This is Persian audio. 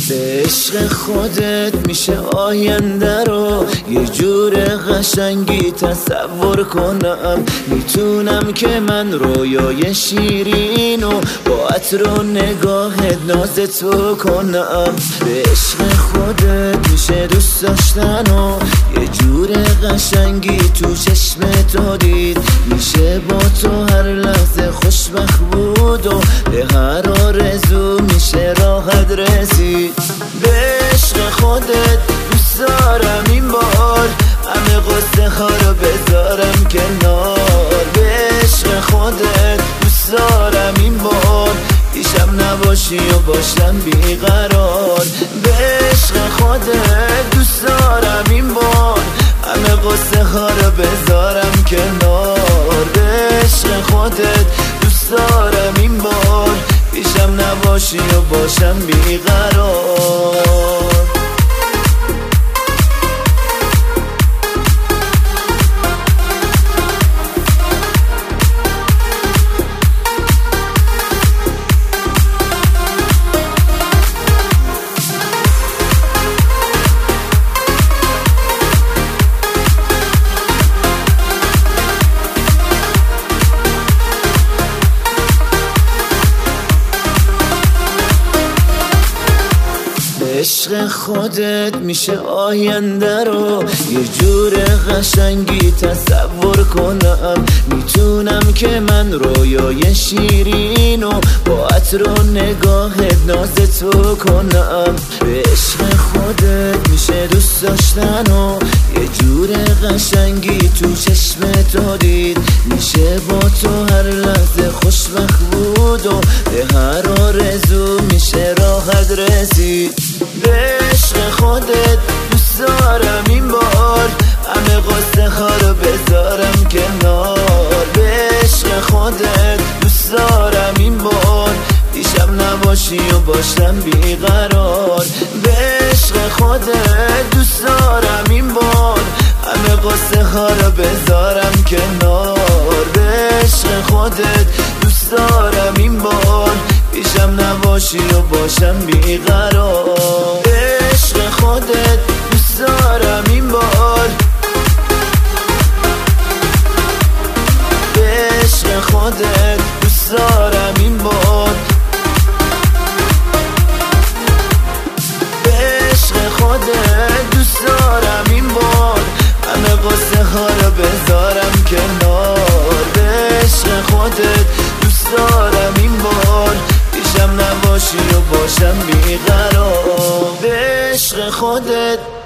به عشق خودت میشه آینده رو یه جور قشنگی تصور کنم. میتونم که من رویای شیرینو با عطر و نگاهت ناز تو کنم. به عشق خودت میشه دوست داشتن و یه جور قشنگی تو چشم تو دید. میشه با تو هر لحظه خوشبخت بود و به هر آرزو میشه راحت رسید. به عشق خودت دوست دارم این بار همه قصه ها رو بذارم کنار. به عشق خودت دوست دارم این بار پیشم نباشی و باشم بیقرار. به عشق خودت دوست دارم این بار همه قصه ها رو بذارم کنار. به عشق خودت دوست دارم این بار پیشم نباشی و باشم بیقرار. عشق خودت میشه آینده رو یه جور قشنگی تصور کنم. میتونم که من رویای شیرینو با عطر و نگاهت ناز تو کنم. به عشق خودت میشه دوست داشتن و یه جور قشنگی تو چشم تو دید. میشه با تو هر لحظه خوشبخت بود و به هر آرزو میشه راحت رسید. به عشق خودت دوست دارم این بار همه قصه ها رو بذارم کنار. به عشق خودت دوست دارم این بار پیشم نباشی و باشم بیقرار. به عشق خودت دوست دارم این بار همه قصه ها رو بذارم کنار. به عشق خودت دوست دارم این بار پیشم نباشی و باشم بیقرار. به عشق خودت دوست دارم این بار به عشق خودت دوست دارم این بار به عشق خودت دوست دارم این بار همه قصه ها رو بذارم کنار. به عشق خودت دوست دارم این بار پیشم نباشی و باشم بیقرار. به عشق خودت